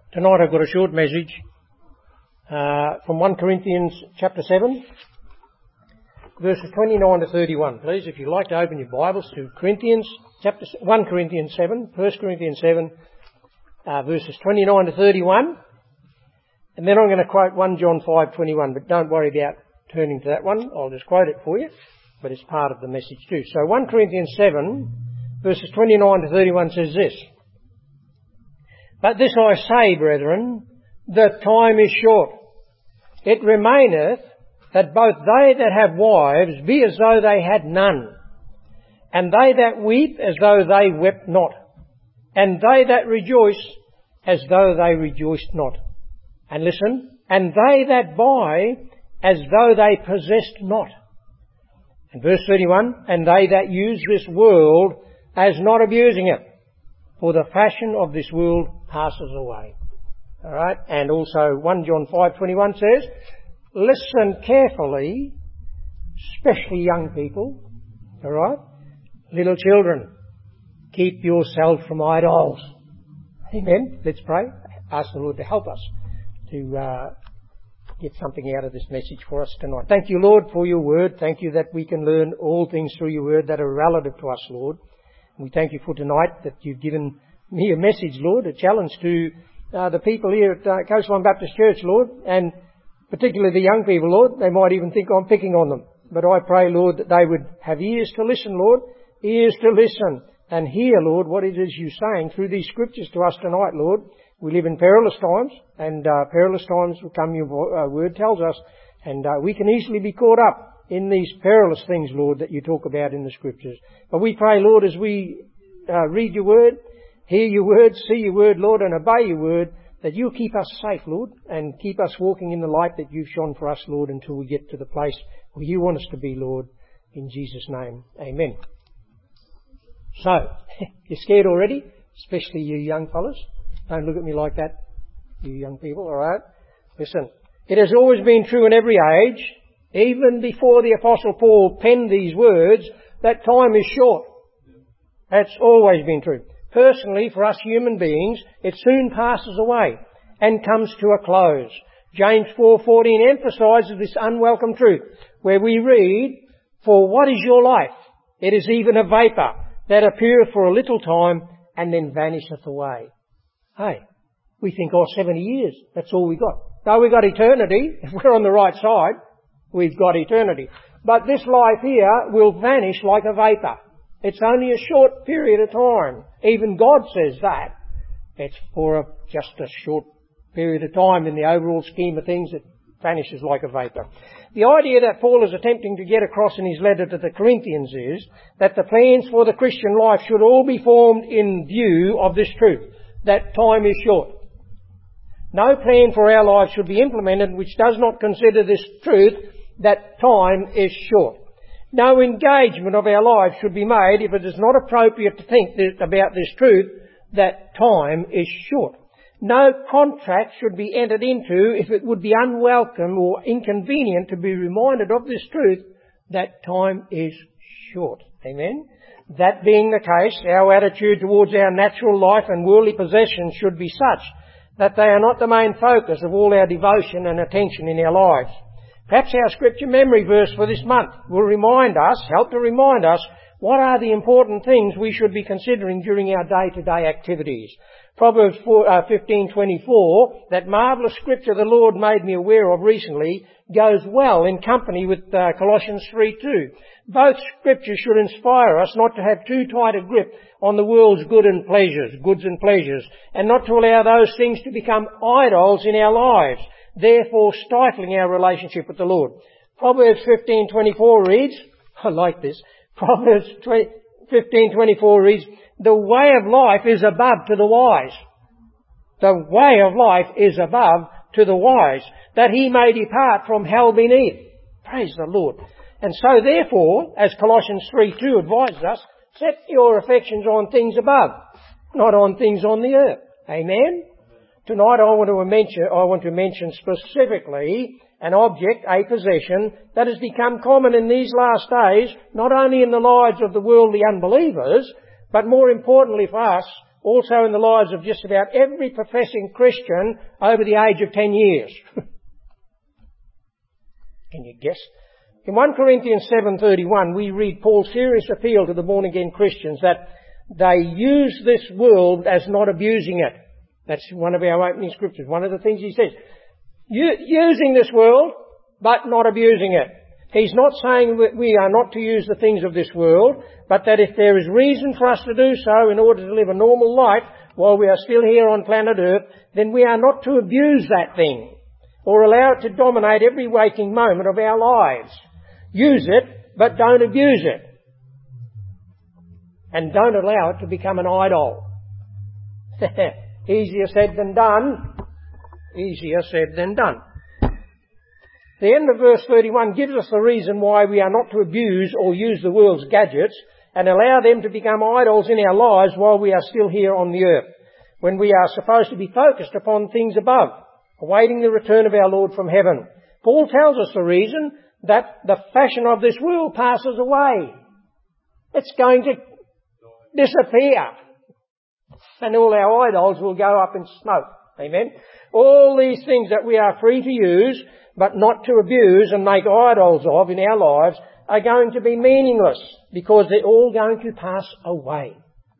Tonight I've got a short message from 1 Corinthians chapter 7, verses 29 to 31. Please, if you'd like to open your Bibles to 1 Corinthians 7, verses 29 to 31. And then I'm going to quote 1 John 5:21, but don't worry about turning to that one. I'll just quote it for you, but it's part of the message too. So 1 Corinthians 7, verses 29 to 31 says this: "But this I say, brethren, the time is short. It remaineth that both they that have wives be as though they had none, and they that weep as though they wept not, and they that rejoice as though they rejoiced not. And listen, and they that buy as though they possessed not." And verse 31, "And they that use this world as not abusing it, for the fashion of this world passes away." Alright, and also 1 John 5:21 says, "Listen carefully, especially young people," alright, "little children, keep yourselves from idols." Amen. Let's pray. Ask the Lord to help us to get something out of this message for us tonight. Thank you, Lord, for your word. Thank you that we can learn all things through your word that are relative to us, Lord. And we thank you for tonight that you've given me a message, Lord, a challenge to the people here at Coastline Baptist Church, Lord, and particularly the young people, Lord. They might even think I'm picking on them. But I pray, Lord, that they would have ears to listen, Lord, ears to listen and hear, Lord, what it is you're saying through these scriptures to us tonight, Lord. We live in perilous times, and perilous times will come, your word tells us, and we can easily be caught up in these perilous things, Lord, that you talk about in the scriptures. But we pray, Lord, as we read your word, hear your word, see your word, Lord, and obey your word, that you'll keep us safe, Lord, and keep us walking in the light that you've shone for us, Lord, until we get to the place where you want us to be, Lord. In Jesus' name, amen. So, you're scared already, especially you young fellas. Don't look at me like that, you young people, alright? Listen, it has always been true in every age, even before the Apostle Paul penned these words, that time is short. That's always been true. Personally, for us human beings, it soon passes away and comes to a close. James 4:14 emphasises this unwelcome truth, where we read, "For what is your life? It is even a vapour that appeareth for a little time and then vanisheth away." Hey, we think, 70 years, that's all we got. No, we've got eternity. If we're on the right side, we've got eternity. But this life here will vanish like a vapour. It's only a short period of time. Even God says that. It's for just a short period of time in the overall scheme of things. It vanishes like a vapour. The idea that Paul is attempting to get across in his letter to the Corinthians is that the plans for the Christian life should all be formed in view of this truth, that time is short. No plan for our lives should be implemented which does not consider this truth, that time is short. No engagement of our lives should be made if it is not appropriate to think about this truth, that time is short. No contract should be entered into if it would be unwelcome or inconvenient to be reminded of this truth, that time is short. Amen? That being the case, our attitude towards our natural life and worldly possessions should be such that they are not the main focus of all our devotion and attention in our lives. Perhaps our scripture memory verse for this month will help to remind us what are the important things we should be considering during our day-to-day activities. Proverbs 15:24, that marvellous scripture the Lord made me aware of recently, goes well in company with Colossians 3:2. Both scriptures should inspire us not to have too tight a grip on the world's goods and pleasures, and not to allow those things to become idols in our lives, therefore stifling our relationship with the Lord. Proverbs 15:24 reads, I like this, Proverbs 15:24 reads, "The way of life is above to the wise." The way of life is above to the wise, that he may depart from hell beneath. Praise the Lord. And so therefore, as Colossians 3:2 advises us, set your affections on things above, not on things on the earth. Amen? Tonight I want to mention specifically an object, a possession, that has become common in these last days, not only in the lives of the worldly unbelievers, but more importantly for us, also in the lives of just about every professing Christian over the age of 10 years. Can you guess? In 1 Corinthians 7:31, we read Paul's serious appeal to the born-again Christians that they use this world as not abusing it. That's one of our opening scriptures. One of the things he says, using this world, but not abusing it. He's not saying that we are not to use the things of this world, but that if there is reason for us to do so in order to live a normal life while we are still here on planet Earth, then we are not to abuse that thing or allow it to dominate every waking moment of our lives. Use it, but don't abuse it. And don't allow it to become an idol. Easier said than done. Easier said than done. The end of verse 31 gives us the reason why we are not to abuse or use the world's gadgets and allow them to become idols in our lives while we are still here on the earth, when we are supposed to be focused upon things above, awaiting the return of our Lord from heaven. Paul tells us the reason, that the fashion of this world passes away. It's going to disappear. And all our idols will go up in smoke. Amen? All these things that we are free to use, but not to abuse and make idols of in our lives, are going to be meaningless because they're all going to pass away.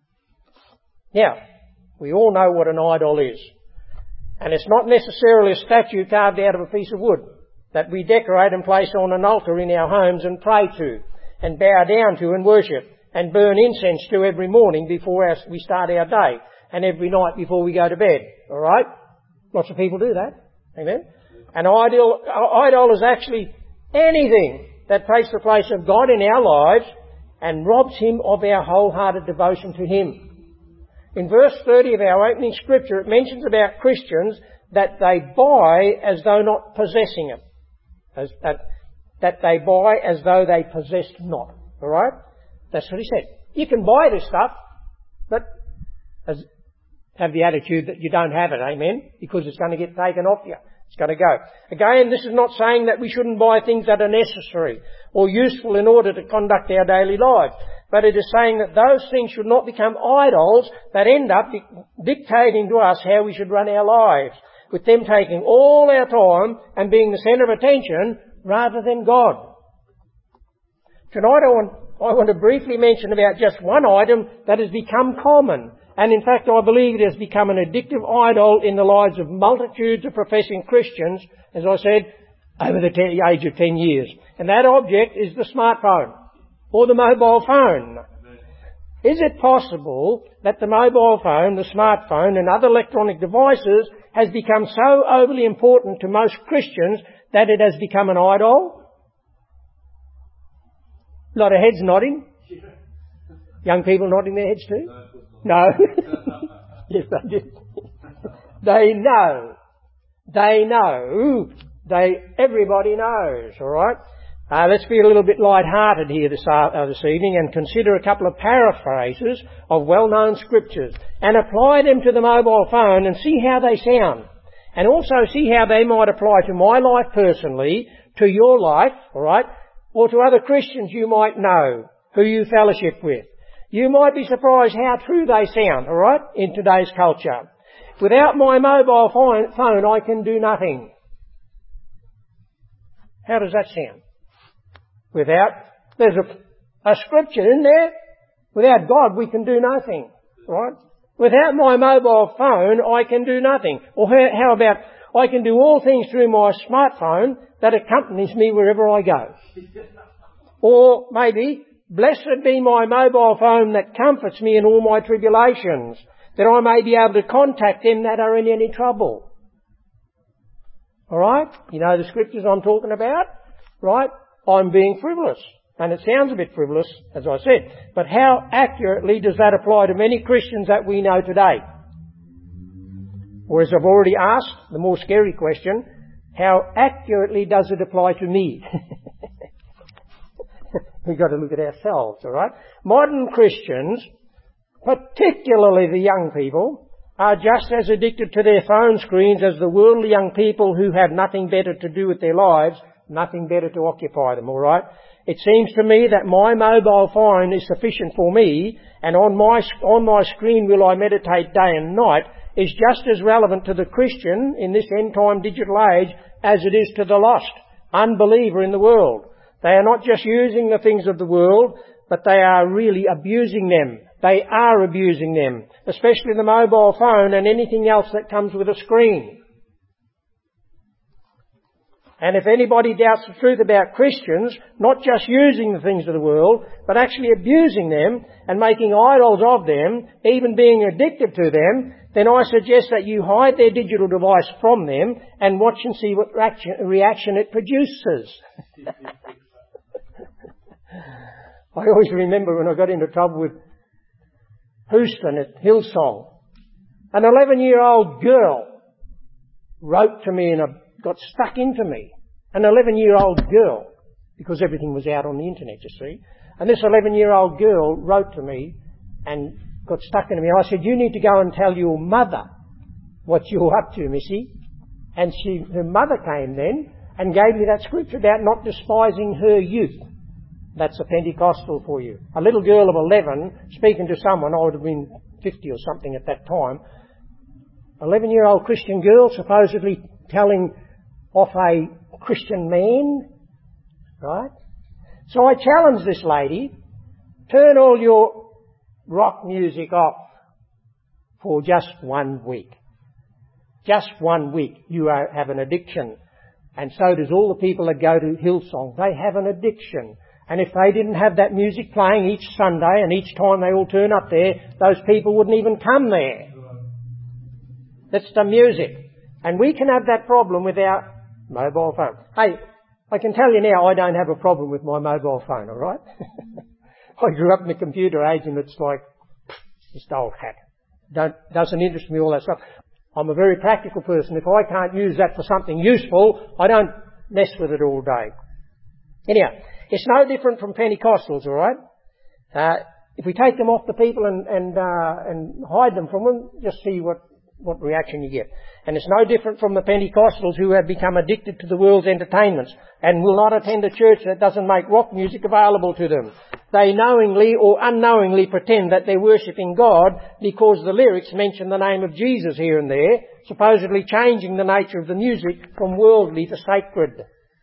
Now, we all know what an idol is. And it's not necessarily a statue carved out of a piece of wood that we decorate and place on an altar in our homes and pray to and bow down to and worship and burn incense to every morning before we start our day and every night before we go to bed. All right? Lots of people do that. Amen? An idol is actually anything that takes the place of God in our lives and robs Him of our wholehearted devotion to Him. In verse 30 of our opening scripture, it mentions about Christians that they buy as though not possessing it. That they buy as though they possessed not. All right? That's what he said. You can buy this stuff, but have the attitude that you don't have it, amen? Because it's going to get taken off you. It's going to go. Again, this is not saying that we shouldn't buy things that are necessary or useful in order to conduct our daily lives. But it is saying that those things should not become idols that end up dictating to us how we should run our lives, with them taking all our time and being the centre of attention rather than God. Tonight I want to briefly mention about just one item that has become common. And in fact, I believe it has become an addictive idol in the lives of multitudes of professing Christians, as I said, over the age of 10 years. And that object is the smartphone, or the mobile phone. Is it possible that the mobile phone, the smartphone, and other electronic devices has become so overly important to most Christians that it has become an idol? A lot of heads nodding. Young people nodding their heads too? No. Yes, they do. They know. They know. Everybody knows, alright? Let's be a little bit light-hearted here this evening and consider a couple of paraphrases of well-known scriptures and apply them to the mobile phone and see how they sound. And also see how they might apply to my life personally, to your life, alright? Or to other Christians you might know, who you fellowship with. You might be surprised how true they sound, alright, in today's culture. Without my mobile phone, I can do nothing. How does that sound? There's a scripture in there. Without God, we can do nothing, right? Without my mobile phone, I can do nothing. Or how about, I can do all things through my smartphone that accompanies me wherever I go. Or maybe, blessed be my mobile phone that comforts me in all my tribulations, that I may be able to contact them that are in any trouble. Alright? You know the scriptures I'm talking about? Right? I'm being frivolous. And it sounds a bit frivolous, as I said. But how accurately does that apply to many Christians that we know today? Or as I've already asked, the more scary question, how accurately does it apply to me? We've got to look at ourselves, alright? Modern Christians, particularly the young people, are just as addicted to their phone screens as the worldly young people who have nothing better to do with their lives, nothing better to occupy them, alright? It seems to me that my mobile phone is sufficient for me, and on my screen will I meditate day and night is just as relevant to the Christian in this end-time digital age as it is to the lost unbeliever in the world. They are not just using the things of the world, but they are really abusing them. They are abusing them, especially the mobile phone and anything else that comes with a screen. And if anybody doubts the truth about Christians, not just using the things of the world, but actually abusing them and making idols of them, even being addicted to them, then I suggest that you hide their digital device from them and watch and see what reaction it produces. I always remember when I got into trouble with Houston at Hillsong, an 11-year-old girl wrote to me and got stuck into me. An 11-year-old girl, because everything was out on the internet, you see. And this 11-year-old girl wrote to me and got stuck into me. I said, you need to go and tell your mother what you're up to, missy. And her mother came then and gave me that scripture about not despising her youth. That's a Pentecostal for you. A little girl of 11 speaking to someone, I would have been 50 or something at that time. 11-year-old Christian girl supposedly telling off a Christian man, right? So I challenged this lady, turn all your rock music off for just 1 week. Just 1 week. You have an addiction. And so does all the people that go to Hillsong. They have an addiction. And if they didn't have that music playing each Sunday and each time they all turn up there, those people wouldn't even come there. That's the music. And we can have that problem with our mobile phone. Hey, I can tell you now I don't have a problem with my mobile phone, alright? I grew up in the computer age and it's like, just old hat. Doesn't interest me, all that stuff. I'm a very practical person. If I can't use that for something useful, I don't mess with it all day. Anyhow, it's no different from Pentecostals, alright? If we take them off the people and hide them from them, just see what reaction you get. And it's no different from the Pentecostals who have become addicted to the world's entertainments and will not attend a church that doesn't make rock music available to them. They knowingly or unknowingly pretend that they're worshipping God because the lyrics mention the name of Jesus here and there, supposedly changing the nature of the music from worldly to sacred.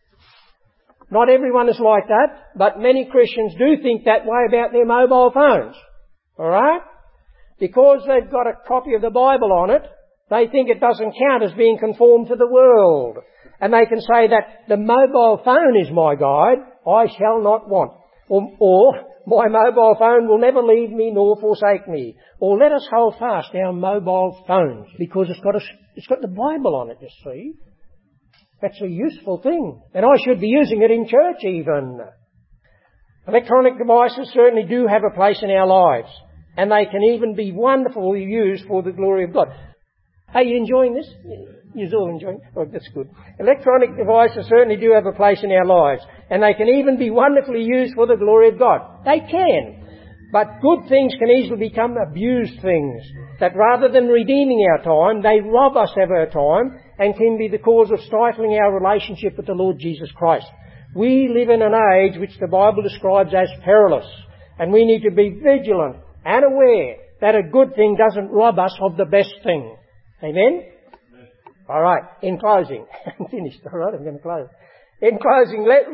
Not everyone is like that, but many Christians do think that way about their mobile phones. Alright? Because they've got a copy of the Bible on it, they think it doesn't count as being conformed to the world. And they can say that the mobile phone is my guide, I shall not want. Or my mobile phone will never leave me nor forsake me. Or let us hold fast our mobile phones, because it's got the Bible on it, you see. That's a useful thing. And I should be using it in church even. Electronic devices certainly do have a place in our lives. And they can even be wonderfully used for the glory of God. Are you enjoying this? You're all enjoying it? Oh, that's good. Electronic devices certainly do have a place in our lives. And they can even be wonderfully used for the glory of God. They can. But good things can easily become abused things. That rather than redeeming our time, they rob us of our time and can be the cause of stifling our relationship with the Lord Jesus Christ. We live in an age which the Bible describes as perilous. And we need to be vigilant and aware that a good thing doesn't rob us of the best thing. Amen? Alright, in closing. I'm finished, alright, I'm going to close. In closing, let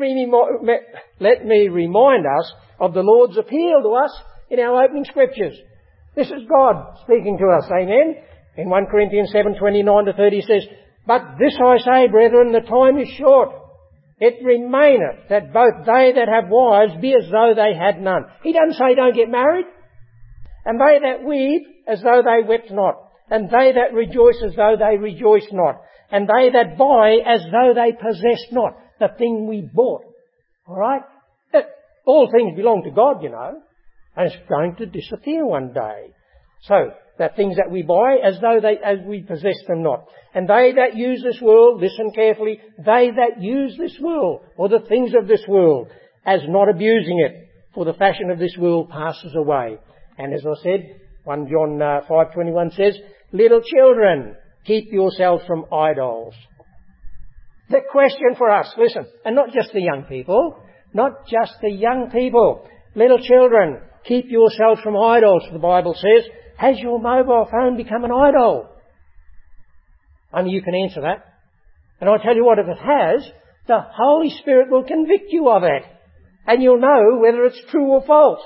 me remind us of the Lord's appeal to us in our opening scriptures. This is God speaking to us, amen? In 1 Corinthians 7:29-30 says, but this I say, brethren, the time is short. It remaineth that both they that have wives be as though they had none. He doesn't say don't get married. And they that weep as though they wept not. And they that rejoice as though they rejoice not. And they that buy as though they possess not the thing we bought. Alright? All things belong to God, you know. And it's going to disappear one day. So, the things that we buy as we possess them not. And they that use this world, listen carefully, they that use this world, or the things of this world, as not abusing it, for the fashion of this world passes away. And as I said, 1 John 5:21 says, little children, keep yourselves from idols. The question for us, listen, and not just the young people, little children, Keep yourselves from idols, the Bible says. Has your mobile phone become an idol? Only you can answer that. And I tell you what, if it has, the Holy Spirit will convict you of it. And you'll know whether it's true or false.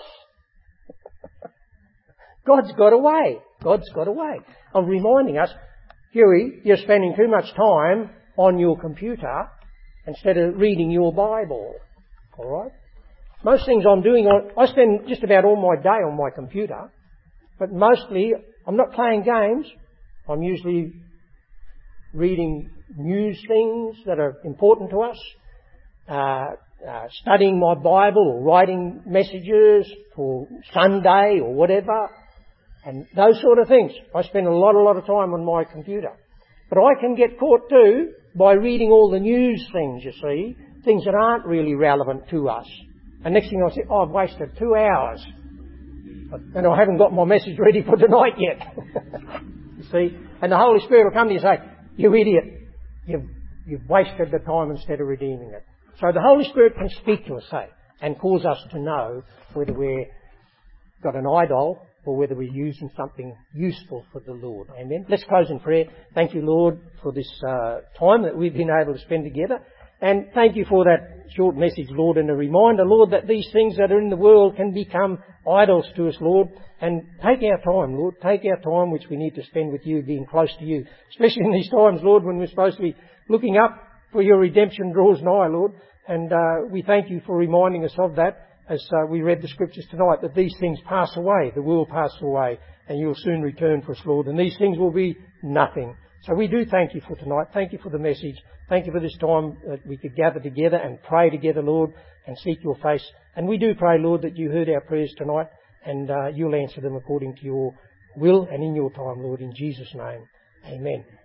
God's got a way. God's got a way of reminding us, Huey, you're spending too much time on your computer instead of reading your Bible. All right? Most things I'm doing, I spend just about all my day on my computer, but mostly I'm not playing games. I'm usually reading news things that are important to us, studying my Bible or writing messages for Sunday or whatever, and those sort of things. I spend a lot of time on my computer. But I can get caught too by reading all the news things, you see, things that aren't really relevant to us. And next thing I say, I've wasted 2 hours. And I haven't got my message ready for tonight yet. You see? And the Holy Spirit will come to you and say, you idiot, you've wasted the time instead of redeeming it. So the Holy Spirit can speak to us, say, and cause us to know whether we've got an idol or whether we're using something useful for the Lord. Amen. Let's close in prayer. Thank you, Lord, for this time that we've been able to spend together. And thank you for that short message, Lord, and a reminder, Lord, that these things that are in the world can become idols to us, Lord. And take our time, Lord. Take our time which we need to spend with you, being close to you. Especially in these times, Lord, when we're supposed to be looking up for your redemption draws nigh, Lord. And we thank you for reminding us of that as we read the Scriptures tonight, that these things pass away. The world passes away, and you'll soon return for us, Lord. And these things will be nothing. So we do thank you for tonight. Thank you for the message. Thank you for this time that we could gather together and pray together, Lord, and seek your face. And we do pray, Lord, that you heard our prayers tonight and you'll answer them according to your will and in your time, Lord, in Jesus' name. Amen.